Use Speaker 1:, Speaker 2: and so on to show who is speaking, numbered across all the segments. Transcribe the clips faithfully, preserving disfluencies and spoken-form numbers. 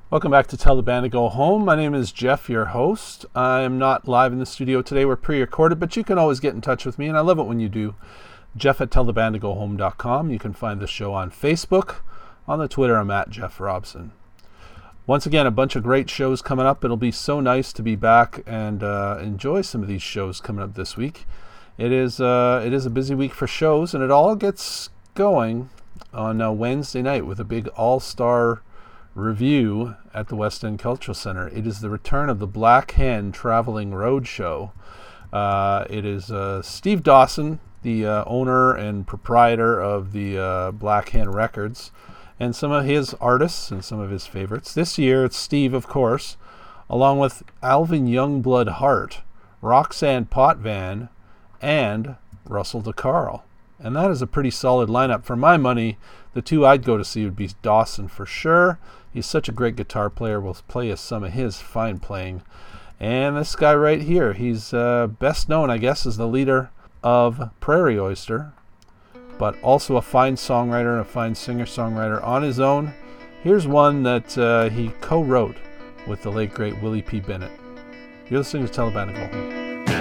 Speaker 1: Welcome back to Tell the Band to Go Home. My name is Jeff, your host. I am not live in the studio today. We're pre-recorded, but you can always get in touch with me, and I love it when you do. Jeff at tell the band to go home dot com. You can find the show on Facebook. On the Twitter, I'm at Jeff Robson. Once again, a bunch of great shows coming up. It'll be so nice to be back and uh, enjoy some of these shows coming up this week. It is uh, it is a busy week for shows, and it all gets going on uh, Wednesday night with a big all-star review at the West End Cultural Center. It is the return of the Black Hen Traveling Roadshow. Uh, it is uh, Steve Dawson, the uh, owner and proprietor of the uh, Black Hen Records, and some of his artists and some of his favorites. This year it's Steve, of course, along with Alvin Youngblood Hart, Roxanne Potvin, and Russell DeCarl. And that is a pretty solid lineup. For my money, the two I'd go to see would be Dawson for sure. He's such a great guitar player. We'll play us some of his fine playing. And this guy right here, he's uh, best known, I guess, as the leader of Prairie Oyster, but also a fine songwriter and a fine singer-songwriter on his own. Here's one that uh, he co-wrote with the late, great Willie P. Bennett. You're listening to Tell the Band to Go Home.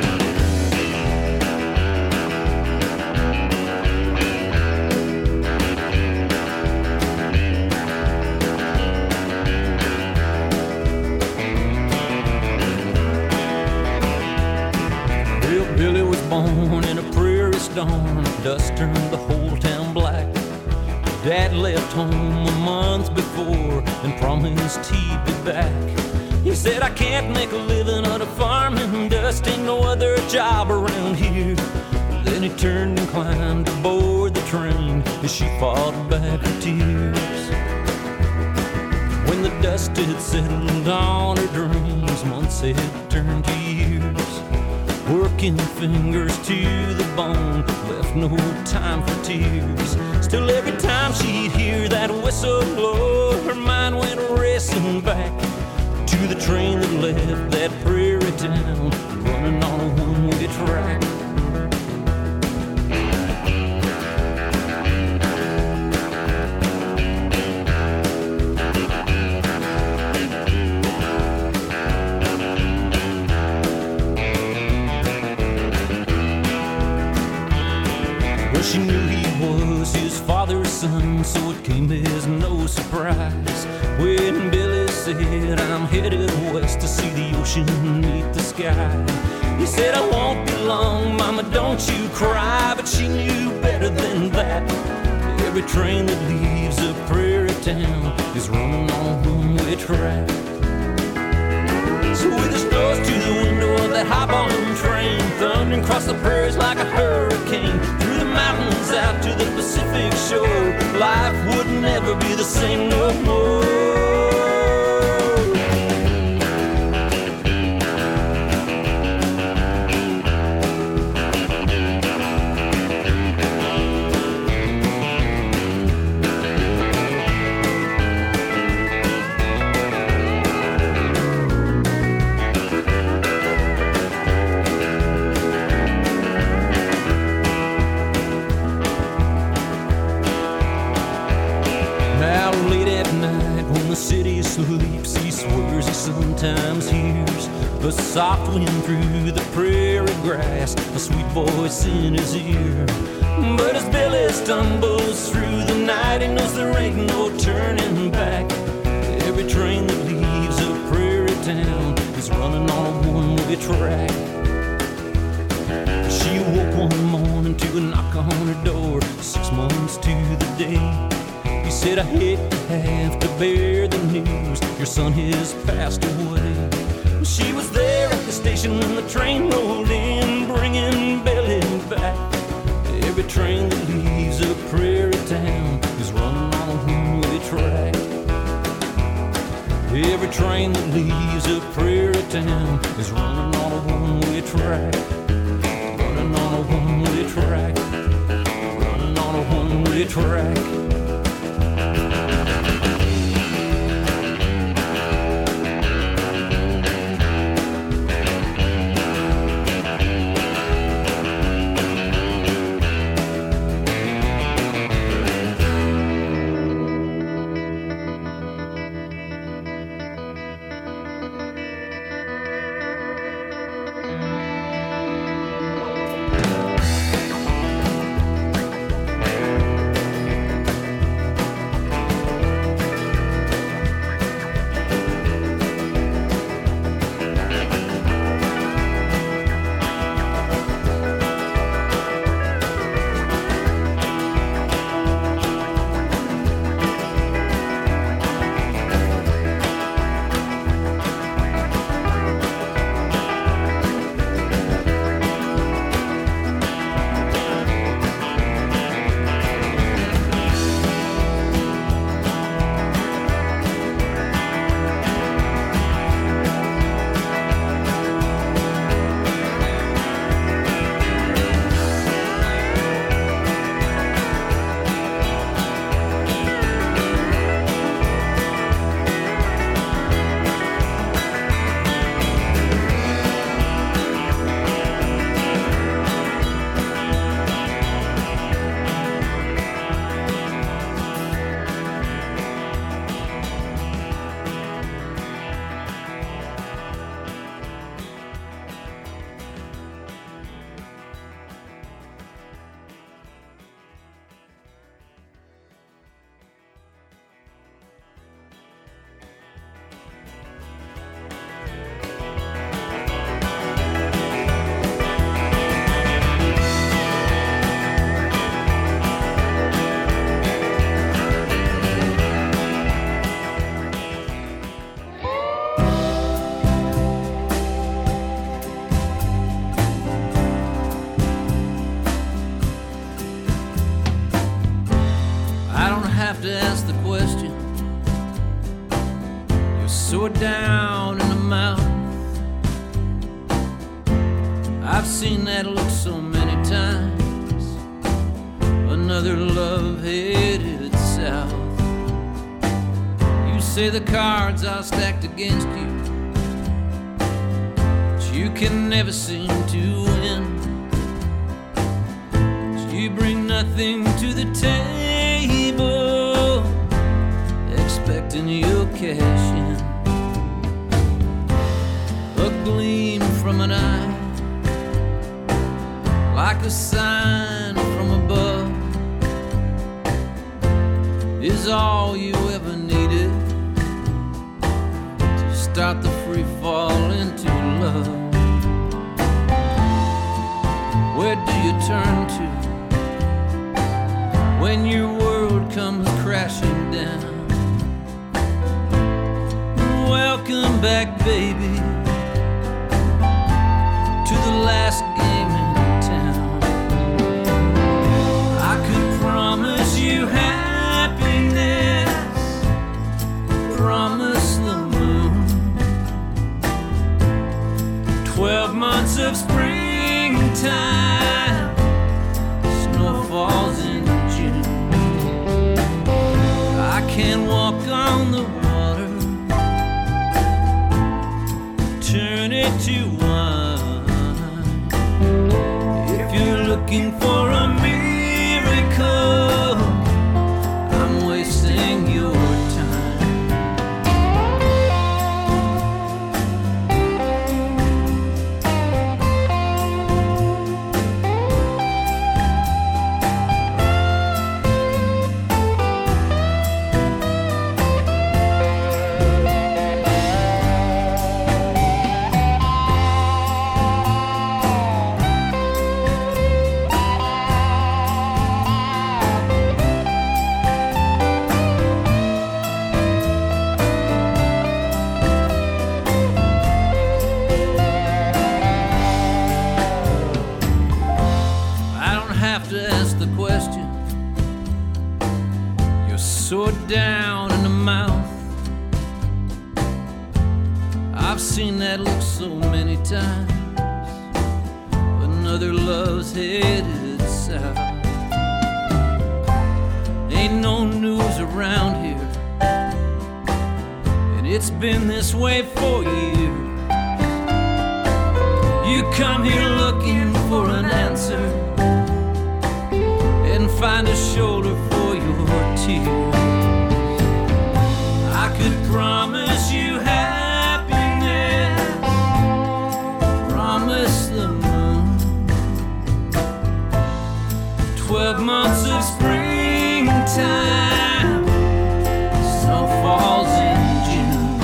Speaker 2: Born in a prairie storm, dust turned the whole town black. Dad left home a month before and promised he'd be back. He said, I can't make a living out of farming, dust ain't no other job around here. Then he turned and climbed aboard the train as she fought back her tears. When the dust had settled on her dreams, months had turned to years. Working fingers to the bone, left no time for tears. Still every time she'd hear that whistle blow, her mind went racing back to the train that left that prairie town, running on a one-way track. She knew he was his father's son, so it came as no surprise when Billy said, I'm headed west to see the ocean meet the sky. He said, I won't be long, Mama, don't you cry. But she knew better than that. Every train that leaves a prairie town is running on a one-way track. So with his nose to the window of that high-bottom train, thundering across the prairies like a hurricane, through the mountains out to the Pacific shore, life would never be the same no more. Sometimes hears a soft wind through the prairie grass, a sweet voice in his ear. But as Billy stumbles through the night, he knows there ain't no turning back. Every train that leaves a prairie town is running on a one-way track. She woke one morning to a knock on her door, six months to the day. He said, I hate to have to bear the news, your son has passed away. She was there at the station when the train rolled in, bringing Billy back. Every train that leaves a prairie town is running on a one-way track. Every train that leaves a prairie town is running on a one-way track. Running on a one-way track. Running on a one-way track. You're so down in the mouth. I've seen that look so many times. Another love headed south. You say the cards are stacked against you, but you can never seem to win. You bring nothing to the table, expecting you'll cash in. A gleam from an eye, like a sign from above, is all you ever needed to start the free fall into love. Where do you turn to when your world comes crashing down? Welcome back, baby, to the last game in town. I could promise you happiness, promise the moon, twelve months of springtime, snow falls in June. I can walk on the water, turn it to wine. If you're looking for a miracle, I'm wasting your so down in the mouth. I've seen that look so many times. Another love's headed south. Ain't no news around here, and it's been this way for years. You come here looking for an answer and find a shoulder for your tears. I could promise you happiness, promise the moon, twelve months of springtime, snow falls in June.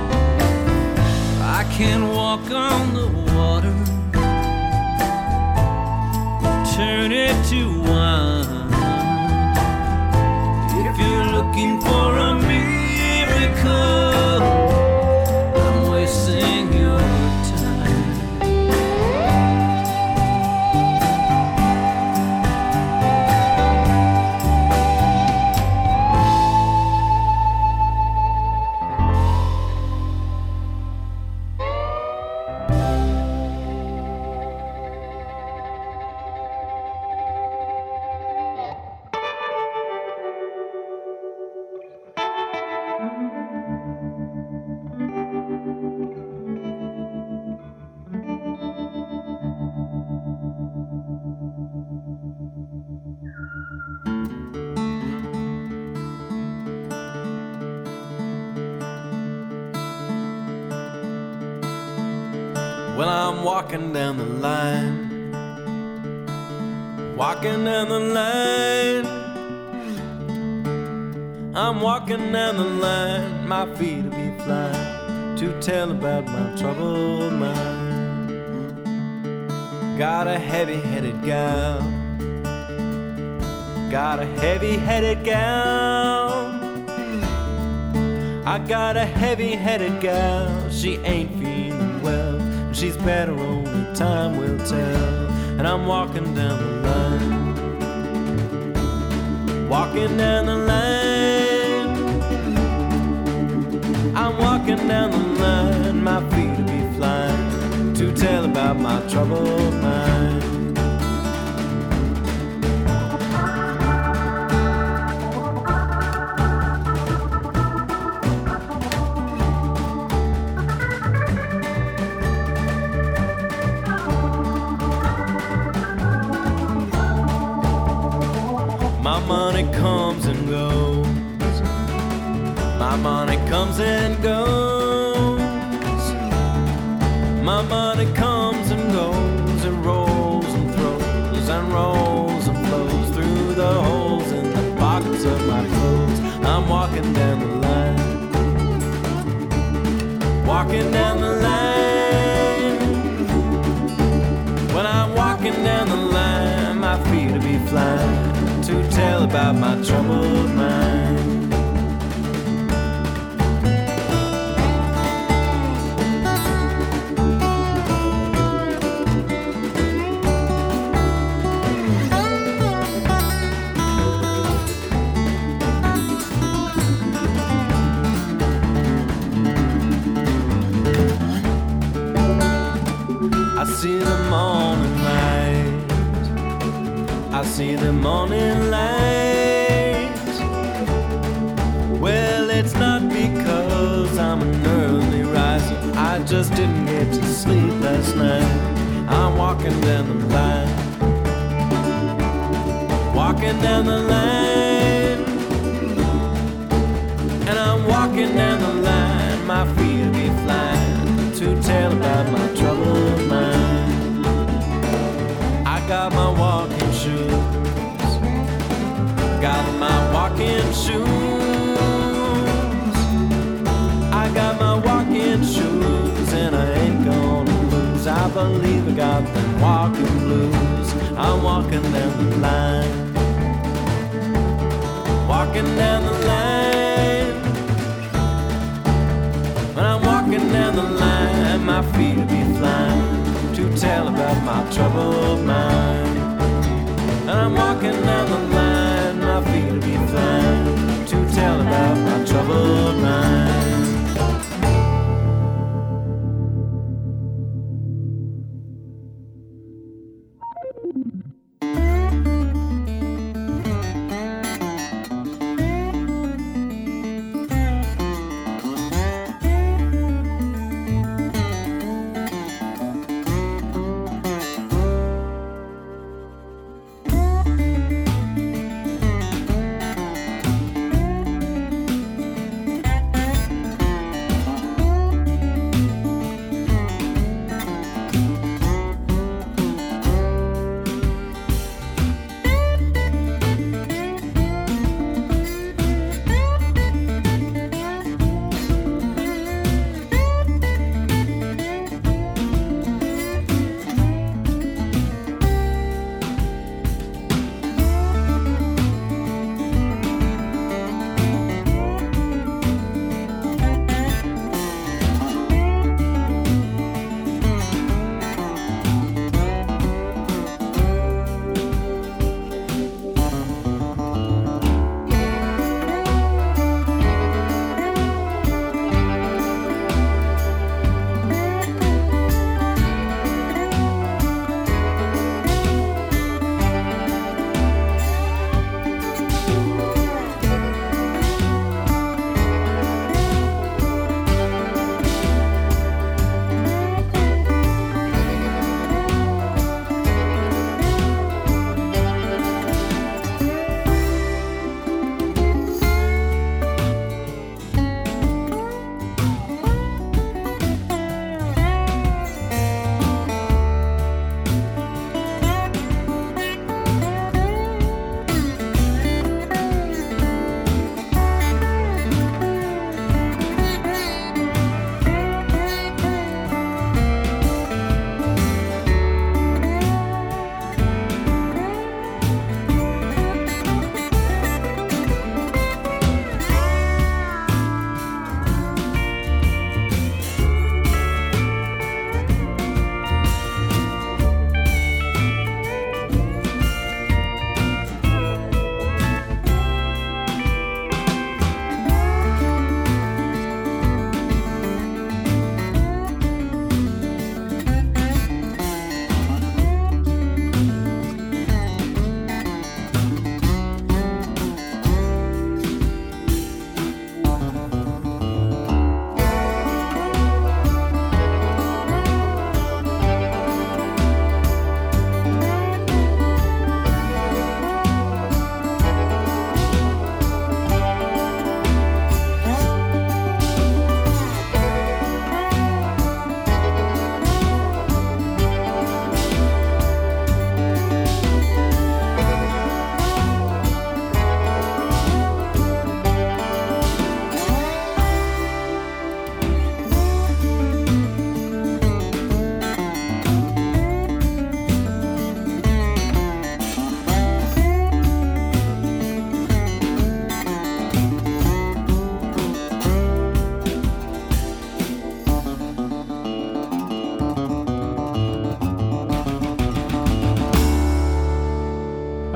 Speaker 2: I can walk on the water, turn it to wine. If you're looking for a miracle, I'm wasting your
Speaker 3: Well, I'm walking down the line, walking down the line. I'm walking down the line, my feet will be flying to tell about my troubled mind. Got a heavy-headed gal, got a heavy-headed gal. I got a heavy-headed gal, she ain't feeling well. She's better, only time will tell. And I'm walking down the line, walking down the line. I'm I'm walking down the line, my feet will be flying to tell about my troubled mind. My money comes and goes. My money comes and goes. My money comes and goes. It rolls and throws and rolls and flows through the holes in the pockets of my clothes. I'm walking down the line, walking down the line. When I'm walking down the line, my feet will be flying to tell about my troubled mind. I see the morning light, I see the morning light. Well, it's not because I'm an early riser, I just didn't get to sleep last night. I'm walking down the line, walking down the line. And I'm walking down the line, my feet will be flying to tell about my troubled mind. I got my walking shoes, got my walking shoes. I got my walking shoes and I ain't gonna lose. I believe I got them walking blues. I'm walking down the line, walking down the line. When I'm walking down the line, my feet will be flying to tell about my troubled mind. And I'm walking down the line, my feet will be flying to tell about my troubled mind.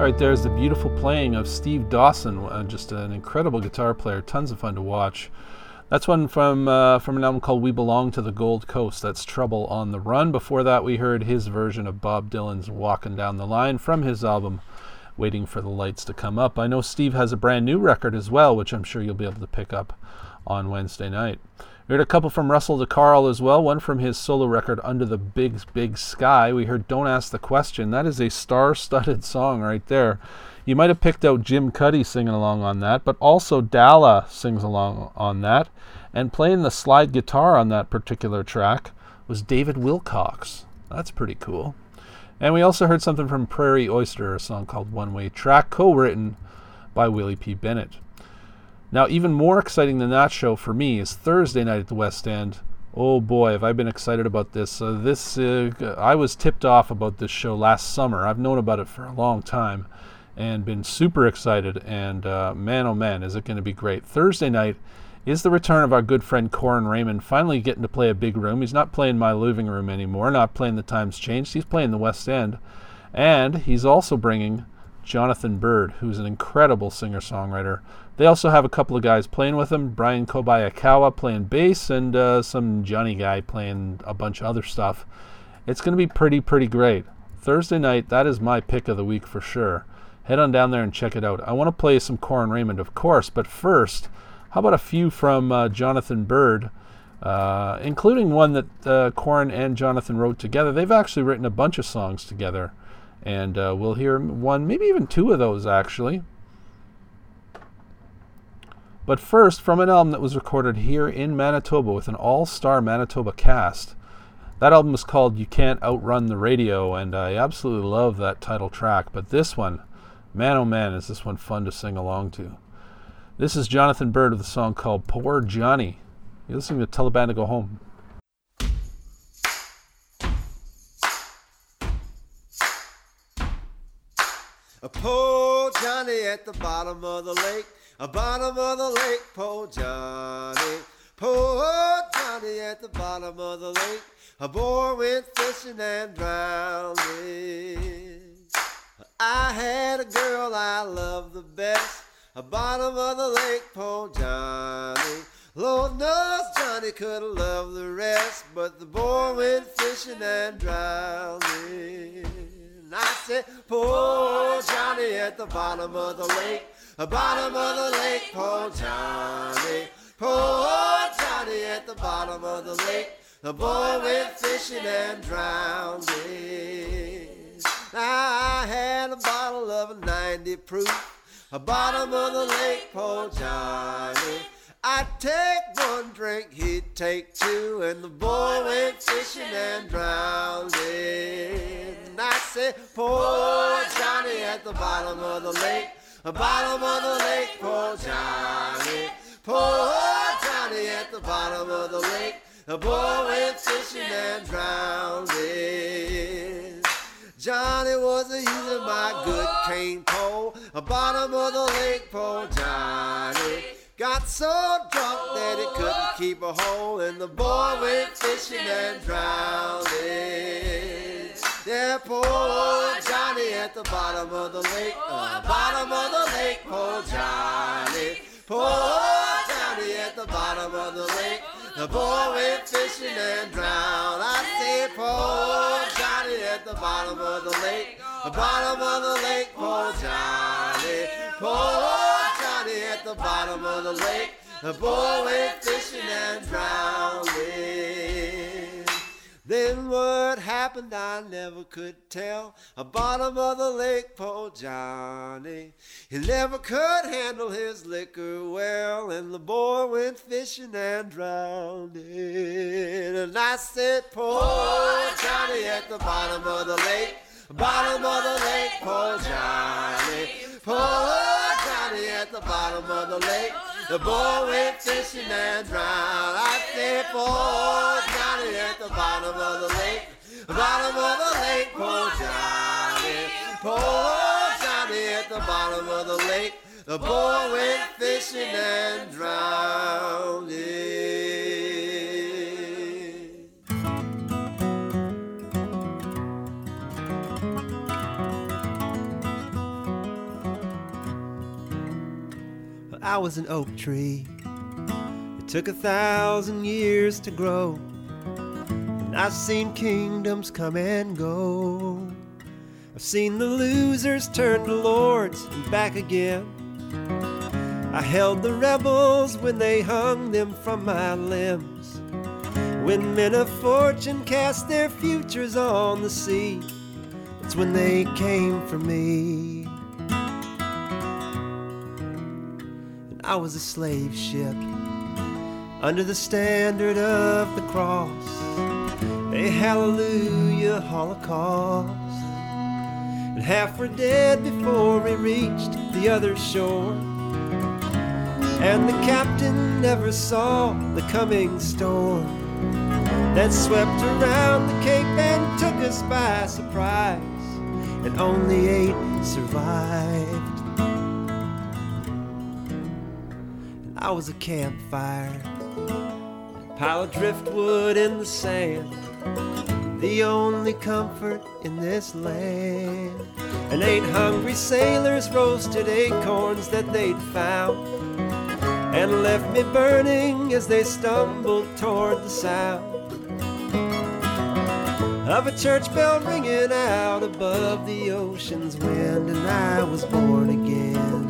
Speaker 1: Right there's the beautiful playing of Steve Dawson, uh, just an incredible guitar player, tons of fun to watch. That's one from uh, from an album called We Belong to the Gold Coast. That's Trouble on the Run. Before that, we heard his version of Bob Dylan's Walking Down the Line from his album Waiting for the Lights to Come Up. I know Steve has a brand new record as well, which I'm sure you'll be able to pick up on Wednesday night. We heard a couple from Russell DeCarl as well, one from his solo record Under the Big, Big Sky. We heard Don't Ask the Question. That is a star-studded song right there. You might have picked out Jim Cuddy singing along on that, but also Dalla sings along on that. And playing the slide guitar on that particular track was David Wilcox. That's pretty cool. And we also heard something from Prairie Oyster, a song called One Way Track, co-written by Willie P. Bennett. Now, even more exciting than that show for me is Thursday night at the West End. Oh boy, have I been excited about this. Uh, this uh, I was tipped off about this show last summer. I've known about it for a long time and been super excited. And uh, man, oh man, is it going to be great. Thursday night is the return of our good friend Corin Raymond, finally getting to play a big room. He's not playing my living room anymore, not playing The Times Changed. He's playing the West End. And he's also bringing Jonathan Bird, who's an incredible singer-songwriter. They also have a couple of guys playing with him, Brian Kobayakawa playing bass, and uh, some Johnny guy playing a bunch of other stuff. It's going to be pretty, pretty great. Thursday night, that is my pick of the week for sure. Head on down there and check it out. I want to play some Corin Raymond, of course, but first, how about a few from uh, Jonathan Bird, uh, including one that uh, Corin and Jonathan wrote together. They've actually written a bunch of songs together, and uh, we'll hear one, maybe even two of those, actually. But first, from an album that was recorded here in Manitoba with an all-star Manitoba cast. That album is called You Can't Outrun the Radio, and I absolutely love that title track. But this one, man oh man, is this one fun to sing along to. This is Jonathan Bird with a song called Poor Johnny. You're listening to Tell the Band to Go Home.
Speaker 4: A poor Johnny at the bottom of the lake, a bottom of the lake, poor Johnny. Poor Johnny at the bottom of the lake, a boy went fishing and drowned. I had a girl I loved the best, a bottom of the lake, poor Johnny. Lord knows Johnny could have loved the rest, but the boy went fishing and drowned. I said, poor Johnny at the bottom of the lake, the bottom of the lake, poor Johnny. Poor Johnny at the bottom of the lake, the boy went fishing and drowned. I had a bottle of a ninety proof, a bottom of the lake, poor Johnny. I'd take one drink, he'd take two, and the boy went fishing and drowned. And I said, poor Johnny at the bottom of the lake, the bottom of the lake, poor Johnny. Poor Johnny at the bottom of the lake, the boy went fishing and drowned. Johnny was a using my good cane pole, the bottom of the lake, poor Johnny. Got so drunk that he couldn't keep a hold, and the boy went fishing and drowned. Yeah, poor Johnny at the bottom of the lake, uh, bottom of the lake, poor Johnny. Poor Johnny at the bottom of the lake, the boy went fishing and drowned. I said, poor Johnny at the bottom of the lake, the bottom of the lake, poor Johnny. Poor Johnny at the bottom of the lake, the boy went fishing and drowned. Then what happened I never could tell. A bottom of the lake, poor Johnny. He never could handle his liquor well, and the boy went fishing and drowned. And I said, poor Johnny at the bottom of the lake, bottom of the lake, poor Johnny. Poor Johnny at the bottom of the lake, the boy went fishing and drowned. I said, poor Johnny at the bottom of the lake, bottom of the lake, poor Johnny. Poor Johnny at the bottom of the lake, the boy went fishing and drowned. I was an oak tree. It took a thousand years to grow, and I've seen kingdoms come and go. I've seen the losers turn to lords and back again. I held the rebels when they hung them from my limbs. When men of fortune cast their futures on the sea, that's when they came for me. And I was a slave ship under the standard of the cross, a hallelujah holocaust. And half were dead before we reached the other shore, and the captain never saw the coming storm that swept around the Cape and took us by surprise, and only eight survived. And I was a campfire, a pile of driftwood in the sand, the only comfort in this land. And eight hungry sailors roasted acorns that they'd found, and left me burning as they stumbled toward the sound of a church bell ringing out above the ocean's wind. And I was born again.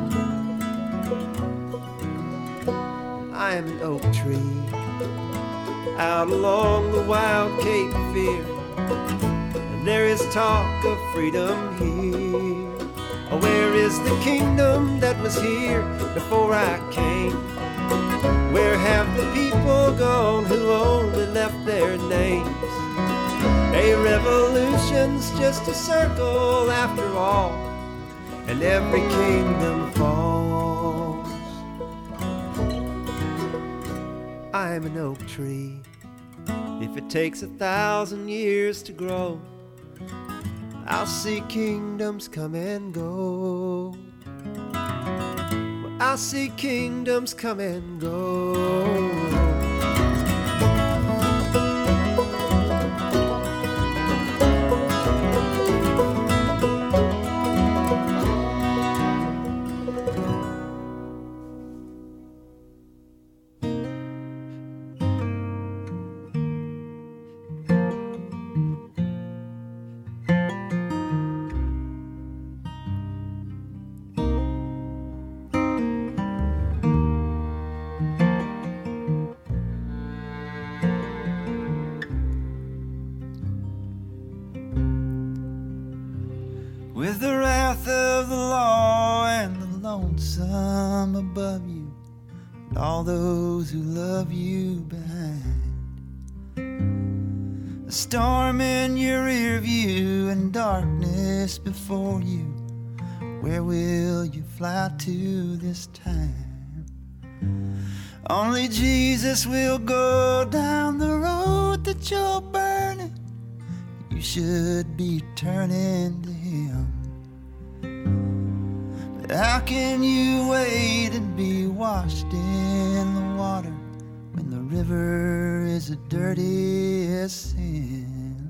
Speaker 4: I am an oak tree out along the wild Cape Fear, and there is talk of freedom here. Oh, where is the kingdom that was here before I came? Where have the people gone who only left their names? A revolution's just a circle after all, and every kingdom falls. I'm an oak tree. If it takes a thousand years to grow, I'll see kingdoms come and go. Well, I'll see kingdoms come and go.
Speaker 3: With the wrath of the law and the lonesome above you, and all those who love you behind, a storm in your rear view and darkness before you, where will you fly to this time? Only Jesus will go down the road that you're burning. You should be turning to Him. But how can you wait and be washed in the water when the river is the dirtiest sin?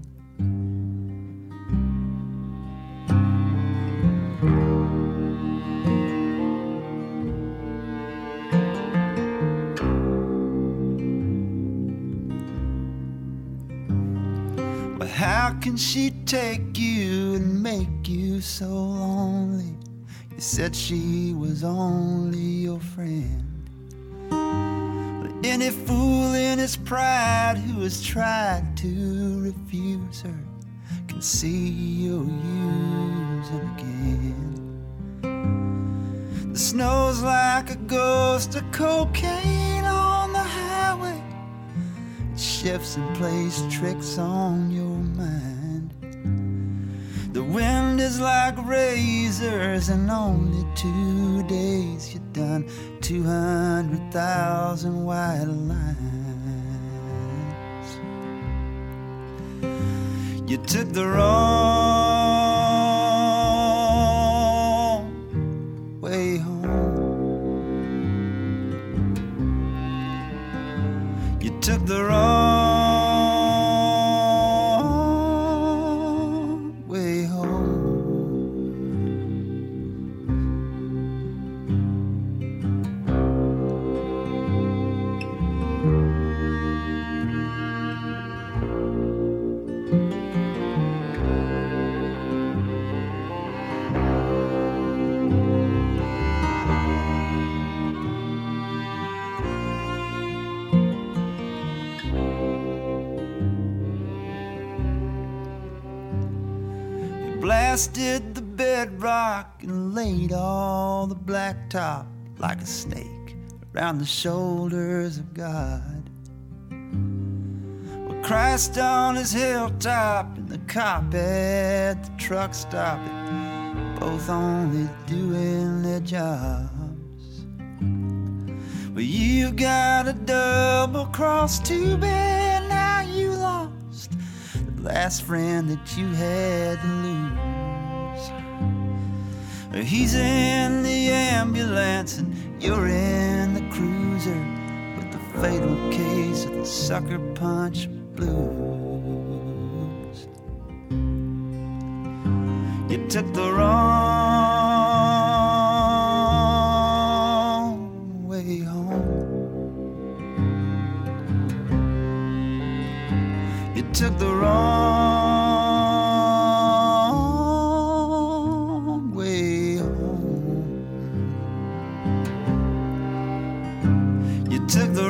Speaker 3: How can she take you and make you so lonely? You said she was only your friend. But any fool in his pride who has tried to refuse her can see you'll use him again. The snow's like a ghost of cocaine on the highway. It shifts and plays tricks on your mind. The wind is like razors, and only two days you've done two hundred thousand white lines. You took the wrong way home. You took the wrong
Speaker 5: blasted the bedrock and laid all the blacktop like a stake around the shoulders of God. With Christ on his hilltop and the cop at the truck stop, both only doing their jobs. But you got a double cross, too bad now you lost the last friend that you had to lose. He's in the ambulance and you're in the cruiser with the fatal case of the sucker punch blues. You took the wrong way home. You took the wrong way home. You took the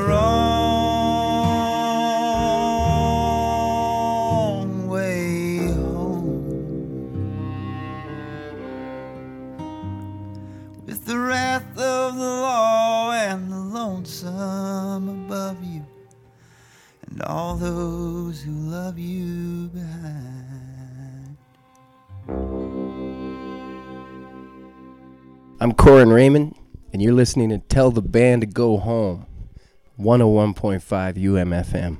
Speaker 5: wrong way home. With the wrath of the law and the lonesome above you, and all those who love you behind.
Speaker 6: I'm Corin Raymond, and you're listening to Tell the Band to Go Home, one oh one point five U M F M.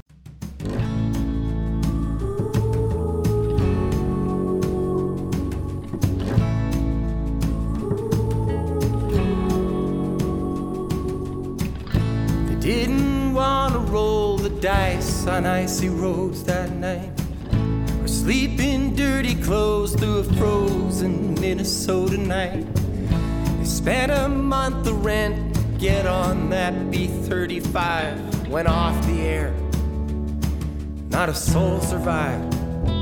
Speaker 3: They didn't want to roll the dice on icy roads that night, or sleep in dirty clothes through a frozen Minnesota night. They spent a month of rent, get on that B thirty-five, went off the air. Not a soul survived.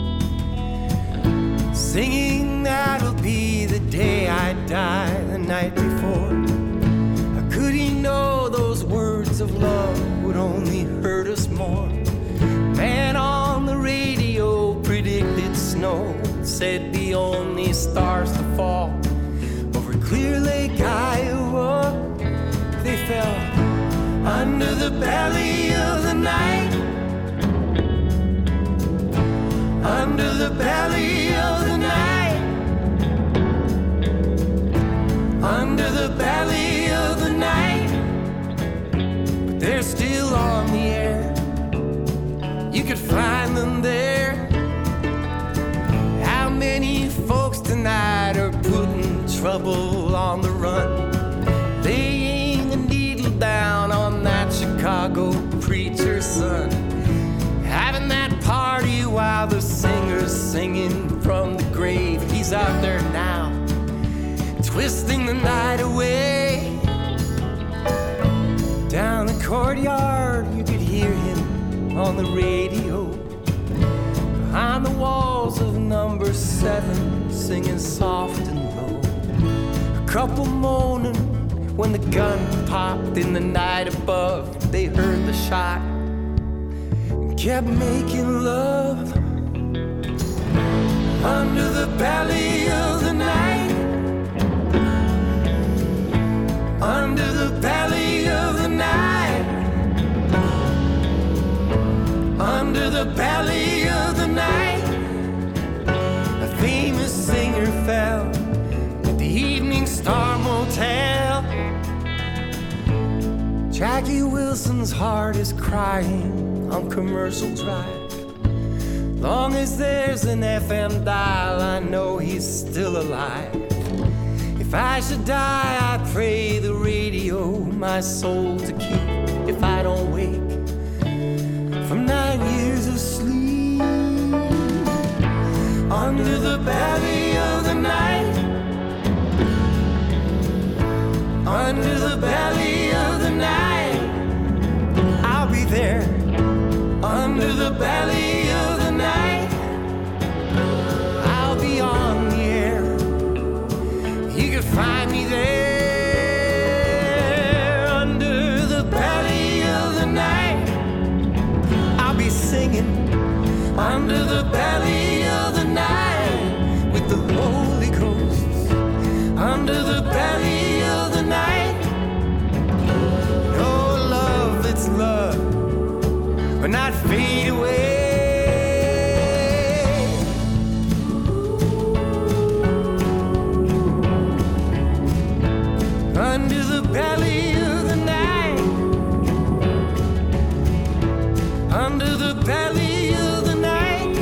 Speaker 3: Singing that'll be the day I die the night before. How could he know those words of love would only hurt us more? Man on the radio predicted snow, said the only stars to fall over Clear Lake, Iowa. They fell under the belly of the night, under the belly of the night, under the belly of the night. But they're still on the air, you could find them there. How many folks tonight are putting trouble on the run, laying a needle down on that Chicago preacher's son, having that party while the singer's singing from the grave. He's out there now, twisting the night away. Down the courtyard you could hear him on the radio, behind the walls of number seven, singing soft and low. A couple moaning when the gun popped in the night above. They heard the shot and kept making love under the belly of the night, under the belly of the night, under the belly of the night. A famous singer fell at the Evening Star Motel. Jackie Wilson's heart is crying on Commercial Drive. Long as there's an F M dial, I know he's still alive. If I should die, I pray the radio my soul to keep. If I don't wake from nine years of sleep, under the belly of the night, under the belly of the night, I'll be there. Under the belly of the night, I'll be on the air. You can find me there. Under the belly of the night, I'll be singing. Under the belly of the night, with the Holy Ghost under the belly of the night. Oh, love, it's love, but not fade away. Under the belly of the night, under the belly of the night,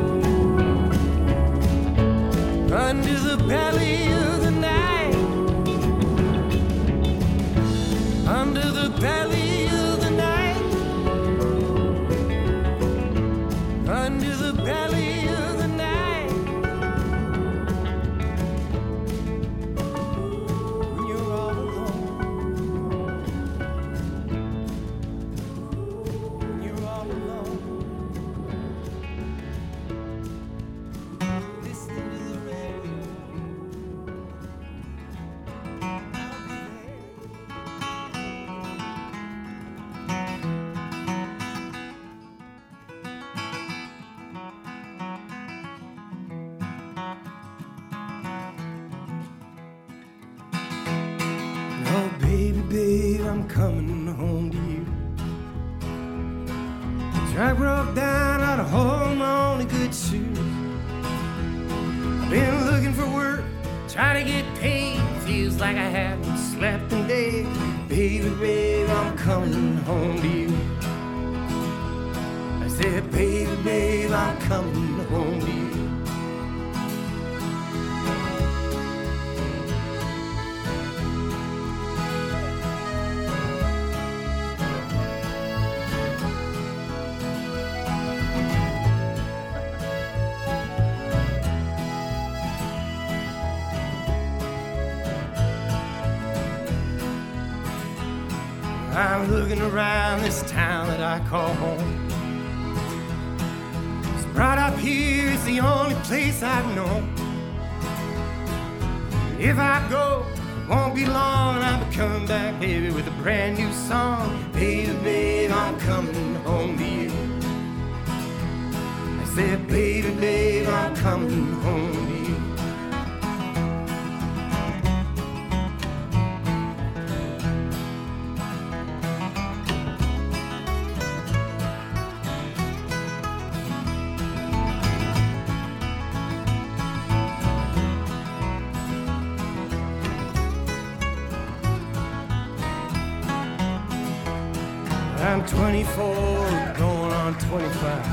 Speaker 3: under the belly of the night, under the belly of the night, under the belly of the night. When you're all alone, when you're all alone, listening to the radio, I'll be there. Oh, baby, babe, I'm coming home to you. Track broke down, out of hold my only good shoes. I've been looking for work, trying to get paid. Feels like I haven't slept in days. Baby, babe, I'm coming home to you. I said, baby, babe, I'm coming home to you. I'm looking around this town that I call home. It's brought up here, it's the only place I've known. If I go, won't be long, and I'll be coming back, baby, with a brand new song. Baby, babe, I'm coming home to you. I said, baby, babe, I'm coming home to you. I'm twenty-four, going on twenty-five.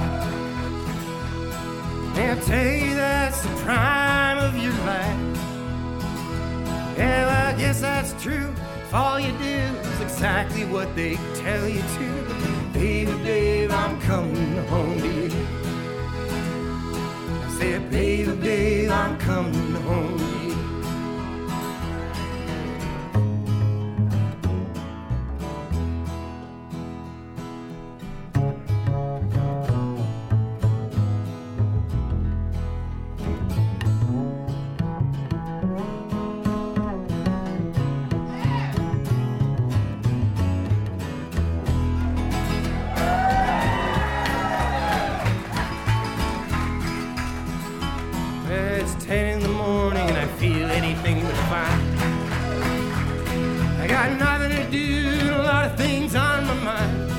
Speaker 3: They'll tell you that's the prime of your life. Yeah, well, I guess that's true. If all you do is exactly what they tell you to. Baby, babe, I'm coming home to you. I said, baby, babe, I'm coming home to you. It's ten in the morning and I feel anything but fine. I got nothing to do and a lot of things on my mind.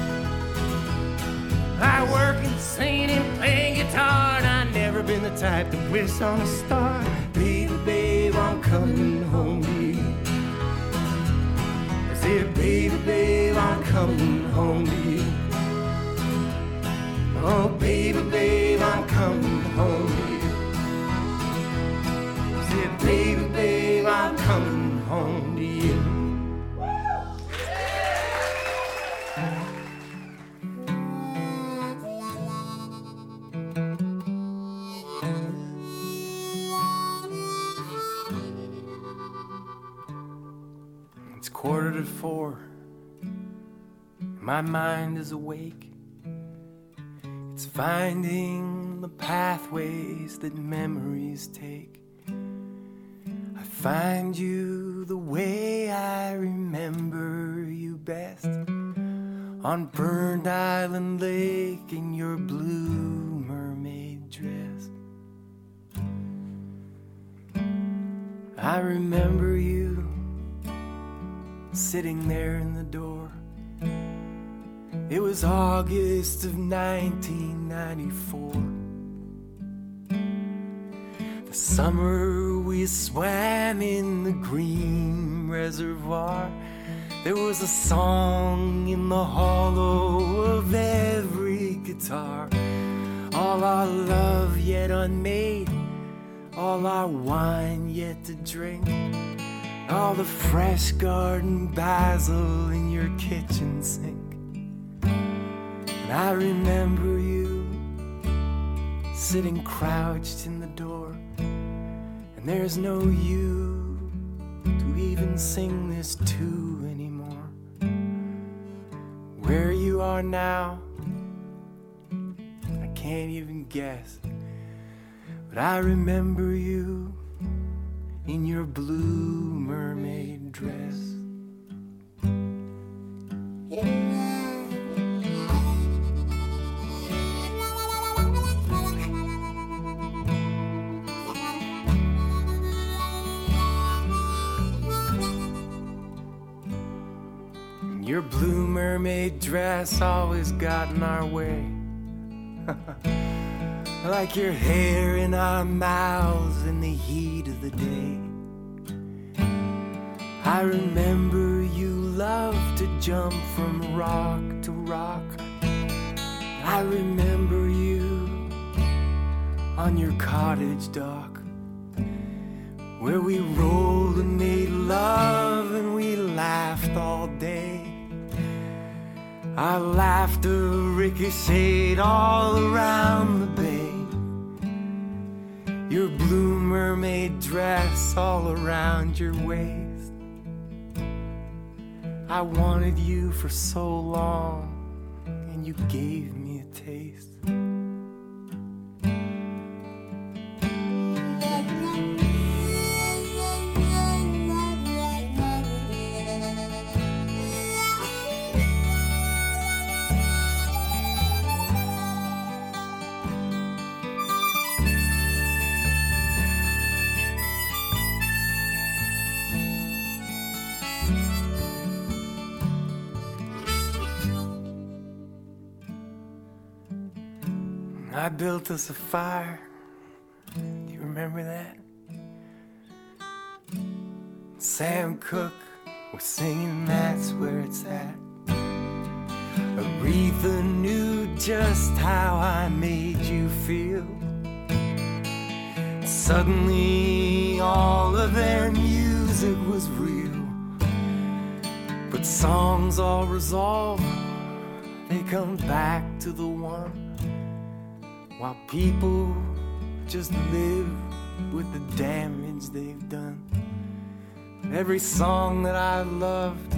Speaker 3: I work and singing and playing guitar, and I've never been the type to wish on a star. Baby, babe, I'm coming home to you. I said, baby, babe, I'm coming home to you. Oh, baby, babe, I'm coming home to you. Baby, babe, I'm coming home to you. It's quarter to four. My mind is awake. It's finding the pathways that memories take. I find you the way I remember you best, on Burned Island Lake in your blue mermaid dress. I remember you sitting there in the door. It was August of nineteen ninety-four. The summer we swam in the green reservoir. There was a song in the hollow of every guitar. All our love yet unmade, all our wine yet to drink, all the fresh garden basil in your kitchen sink. And I remember you sitting crouched in the door, and there's no you to even sing this to anymore. Where you are now, I can't even guess, but I remember you in your blue mermaid dress. Your blue mermaid dress always got in our way. Like your hair in our mouths in the heat of the day. I remember you loved to jump from rock to rock. I remember you on your cottage dock, where we rolled and made love and we laughed all day. Our laughter ricocheted all around the bay. Your blue mermaid dress all around your waist. I wanted you for so long, and you gave me a taste. I built us a fire. Do you remember that? Sam Cooke was singing That's Where It's At. Aretha knew just how I made you feel. Suddenly all of their music was real. But songs all resolve, they come back to the one. While people just live with the damage they've done. Every song that I loved,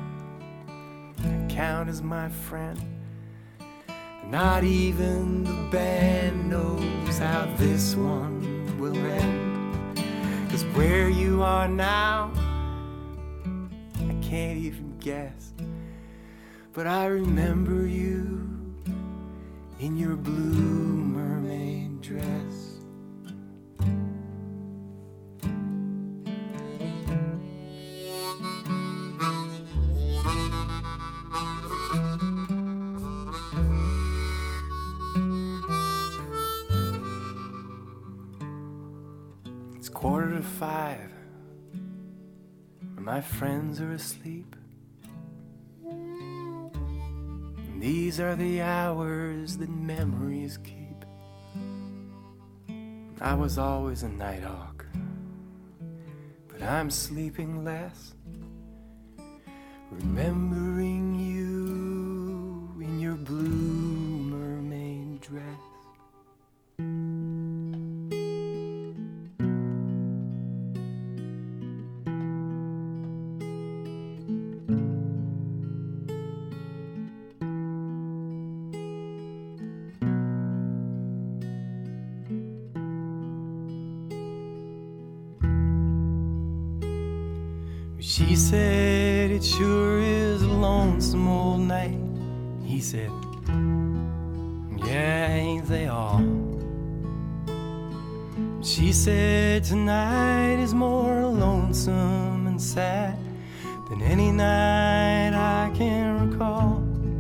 Speaker 3: I count as my friend. Not even the band knows how this one will end. 'Cause where you are now, I can't even guess. But I remember you in your blue mermaid dress. It's quarter to five, and my friends are asleep. These are the hours that memories keep. I was always a night hawk, but I'm sleeping less, remembering you in your blue mermaid dress. She said, it sure is a lonesome old night. He said, yeah, ain't they all? She said tonight is more lonesome and sad than any night I can recall.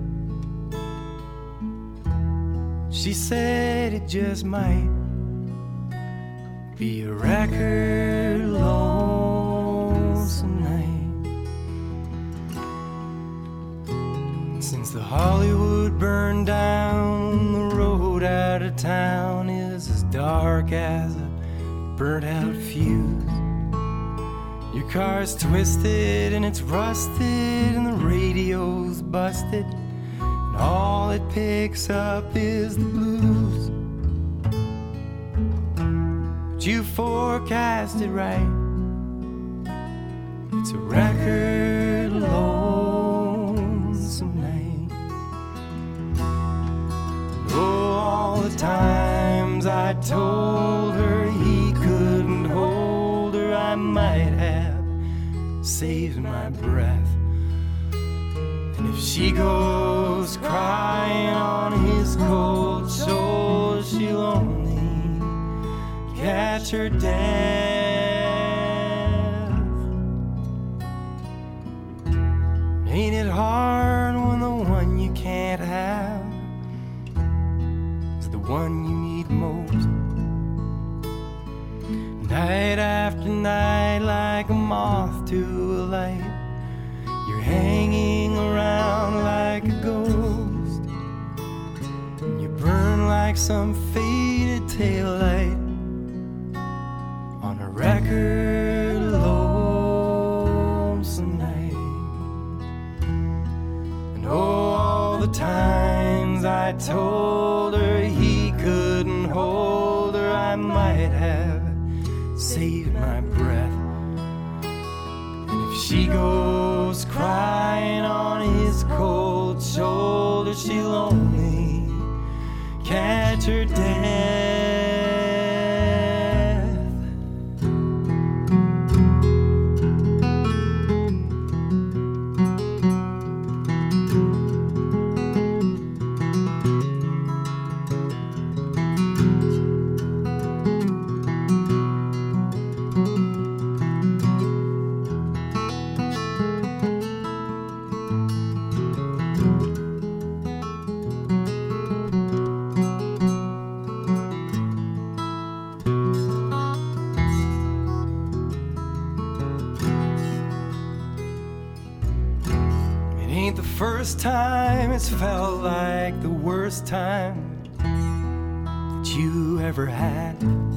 Speaker 3: She said it just might be a record lonesome night. Since the Hollywood burned down, the road out of town is as dark as a burnt out fuse. Your car's twisted and it's rusted and the radio's busted, and all it picks up is the blues. But you forecasted right. It's a record lonesome night. Oh, all the times I told her he couldn't hold her, I might have saved my breath. And if she goes crying on his cold shoulders, she'll only catch her death. Ain't it hard when the one you can't have is the one you need most? Night after night, like a moth to a light, you're hanging around like a ghost. You burn like some faded taillight on a record lonesome night. And oh, all the times I told her he couldn't hold her, I might have saved my breath. And if she goes crying on his cold shoulder, she'll only catch her death. First time it's felt like the worst time that you ever had.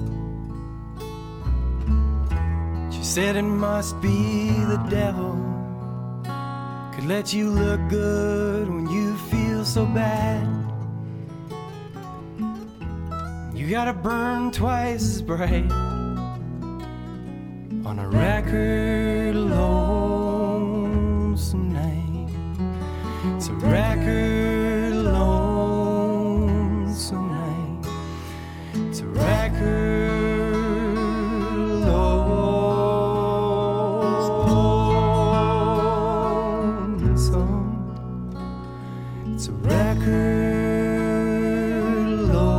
Speaker 3: She said it must be the devil could let you look good when you feel so bad. You gotta burn twice as bright on a record lonesome night. It's a record lonesome night. It's a record lonesome. It's a record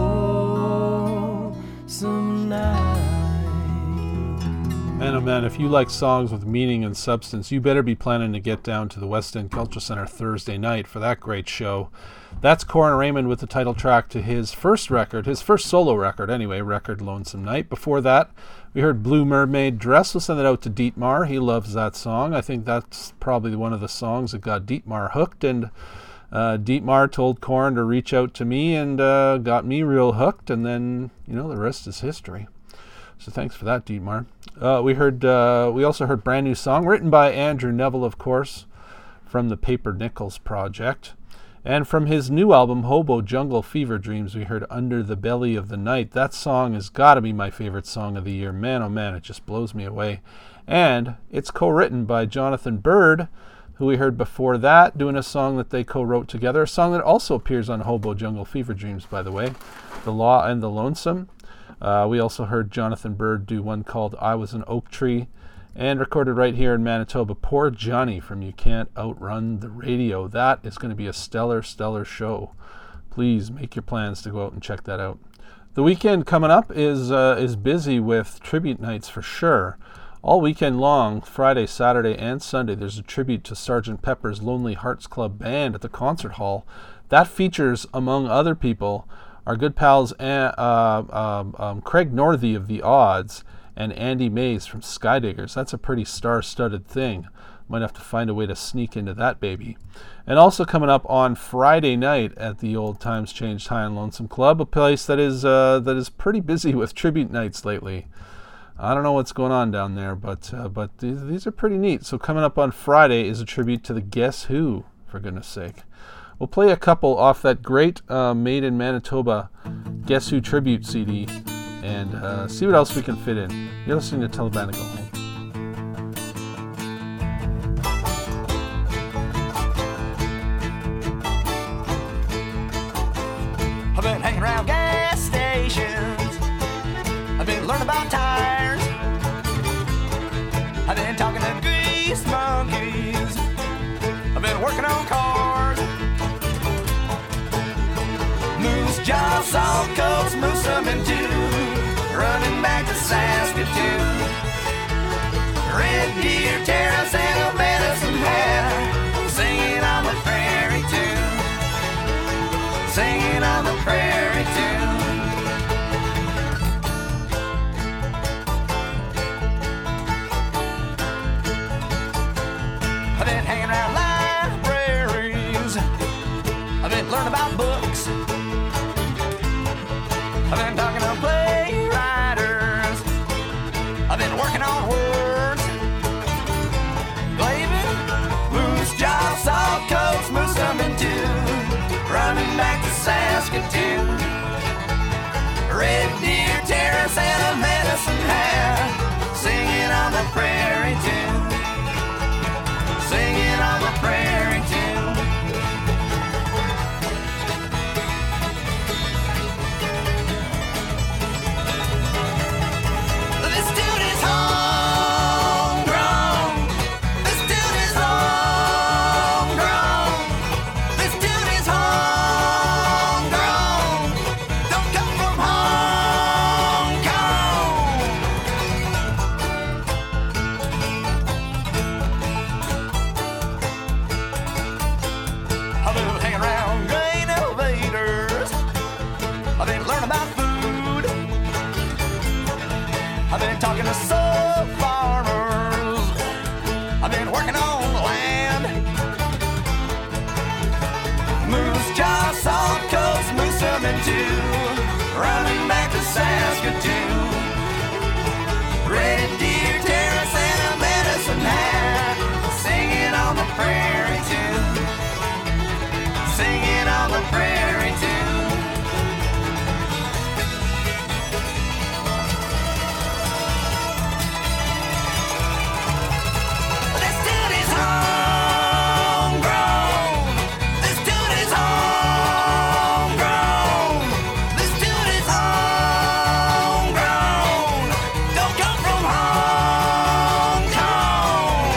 Speaker 3: lonesome night.
Speaker 1: Man, oh man, if you like songs with meaning and substance, you better be planning to get down to the West End Culture Center Thursday night for that great show. That's Corin Raymond with the title track to his first record, his first solo record anyway, record Lonesome Night. Before that, we heard Blue Mermaid Dress. We'll send it out to Dietmar. He loves that song. I think that's probably one of the songs that got Dietmar hooked, and uh, Dietmar told Corin to reach out to me and uh, got me real hooked, and then, you know, the rest is history. So thanks for that, Dietmar. Uh, we heard. Uh, we also heard Brand New Song, written by Andrew Neville, of course, from the Paper Nickels Project. And from his new album, Hobo Jungle Fever Dreams, we heard Under the Belly of the Night. That song has got to be my favorite song of the year. Man, oh man, it just blows me away. And it's co-written by Jonathan Bird, who we heard before that, doing a song that they co-wrote together. A song that also appears on Hobo Jungle Fever Dreams, by the way, The Law and the Lonesome. Uh, we also heard Jonathan Bird do one called I Was an Oak Tree, and recorded right here in Manitoba, Poor Johnny from You Can't Outrun the Radio. That is going to be a stellar, stellar show. please make your plans to go out and check that out. The weekend coming up is uh, is busy with tribute nights for sure. All weekend long, Friday, Saturday, and Sunday, there's a tribute to Sergeant Pepper's Lonely Hearts Club Band at the concert hall. That features, among other people, our good pals uh, uh, um, um, Craig Northey of The Odds and Andy Mays from Skydiggers. That's a pretty star-studded thing. Might have to find a way to sneak into that baby. And also coming up on Friday night at the Old Times Changed High and Lonesome Club, a place that is uh, that is pretty busy with tribute nights lately. I don't know what's going on down there, but uh, but these, these are pretty neat. So coming up on Friday is a tribute to the Guess Who, for goodness sake. We'll play a couple off that great uh, Made in Manitoba Guess Who tribute C D and uh, see what else we can fit in. You're listening to Tell the Band to Go Home.
Speaker 7: I've been hanging around gas stations. I've been learning about tires. I've been talking to grease monkeys. I've been working on cars. Moose jaw, salt coats, moose some and two. Running back to Saskatoon. Red deer, terrace, and a medicine hat. Singing on the prairie tune. Singing on the prairie tune. I've been hanging around libraries. I've been learning about books. I've been talking to playwriters. I've been working on words. Glavin, moose jaw, salt coats, moose some and two. Running back to Saskatoon. Red deer, terrace, and a medicine hat. Singing on the prairie tune. Singing on the prairie tune. This dude is homegrown. This dude is homegrown. This dude is homegrown. Don't come from Hong Kong. I've been hanging around grain elevators. I've been learning about food. I've been talking to soul farmers. I've been working on the land. Moose jaw, salt coats, moose some and two. Running back to Saskatoon. Red deer, terrace, and a medicine hat. Singing on the prairie tune. Singing on the prairie tune. This dude is homegrown. This dude is homegrown. This dude is homegrown. Don't come from Hong Kong.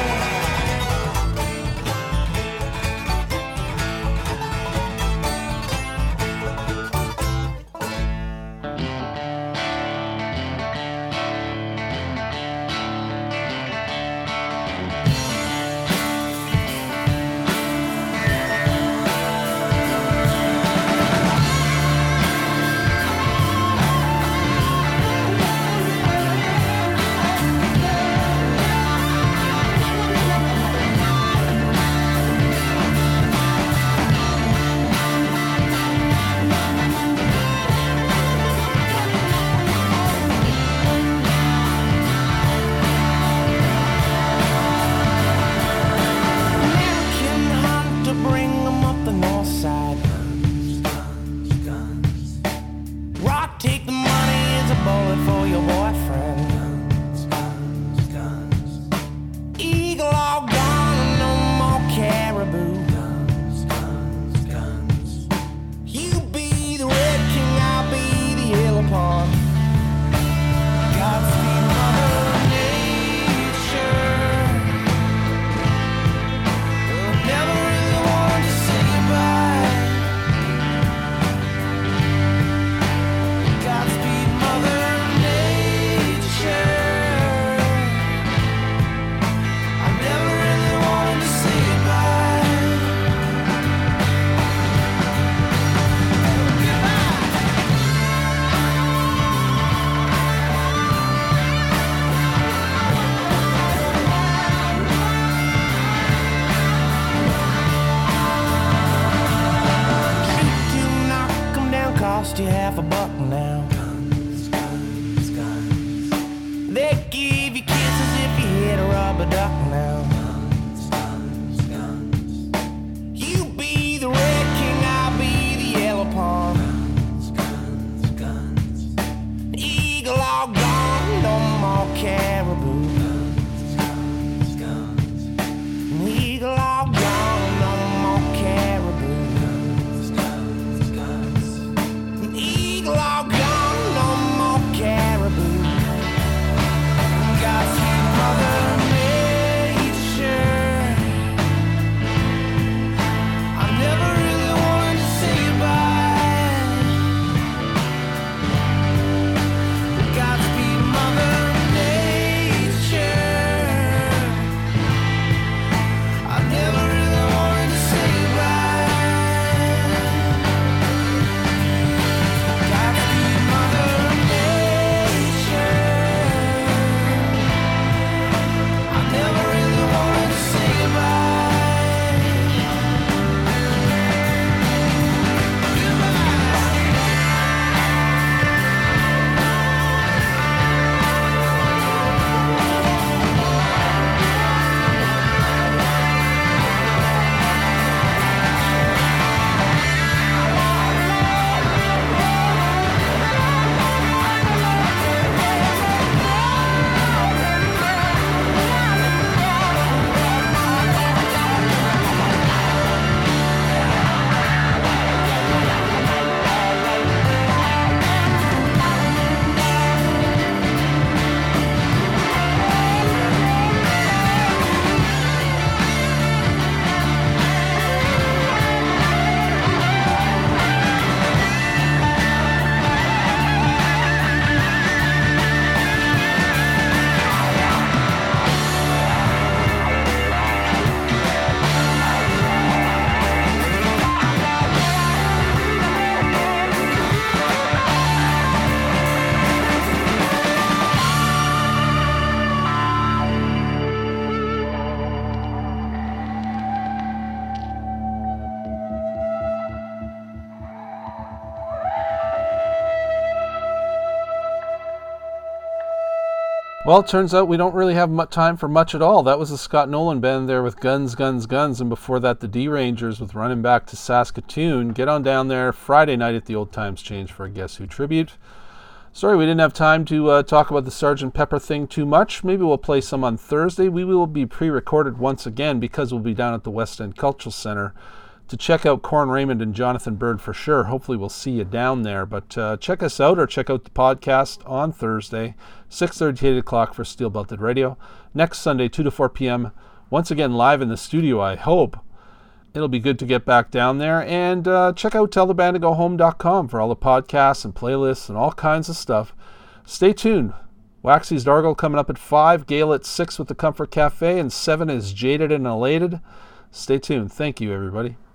Speaker 7: American hunter, bring 'em up the north side. Rock, take the money, is a bullet for your boyfriend. Eagle all gone and no more caribou. You be the red king, I'll be the yellow paw. Godspeed, Mother Nature. Never really wanted to say goodbye.
Speaker 3: duck now. Guns, guns, guns. They give you kisses if you hit a rubber duck now. Guns, guns, guns. You be the red king, I'll be the yellow pawn. Guns, guns, guns. Eagle all gone, no more caribou. Guns, guns, guns. Eagle all gone, no more caribou. Guns, guns, guns. Eagle all gone, no more caribou. Got sweet Mother Nature. I never really wanted to say goodbye. Godspeed, Mother Nature. I never really wanted to say goodbye. Godspeed, Mother Nature. I never really wanted to say goodbye.
Speaker 1: Well, it turns out we don't really have much time for much at all. That was the Scott Nolan Band there with Guns, Guns, Guns, and before that the D-Rangers with Running Back to Saskatoon. Get on down there Friday night at the Old Times Change for a Guess Who tribute. Sorry we didn't have time to uh, talk about the Sergeant Pepper thing too much. Maybe we'll play some on Thursday. We will be pre-recorded once again because we'll be down at the West End Cultural Center to check out Corn Raymond and Jonathan Bird for sure. Hopefully we'll see you down there. But uh, check us out or check out the podcast on Thursday, six thirty to eight o'clock for Steel Belted Radio. Next Sunday, two to four p.m., once again live in the studio, I hope. It'll be good to get back down there. And uh, check out tell the band to go home dot com for all the podcasts and playlists and all kinds of stuff. Stay tuned. Waxy's Dargle coming up at five, Gale at six with the Comfort Cafe, and seven is Jaded and Elated. Stay tuned. Thank you, everybody.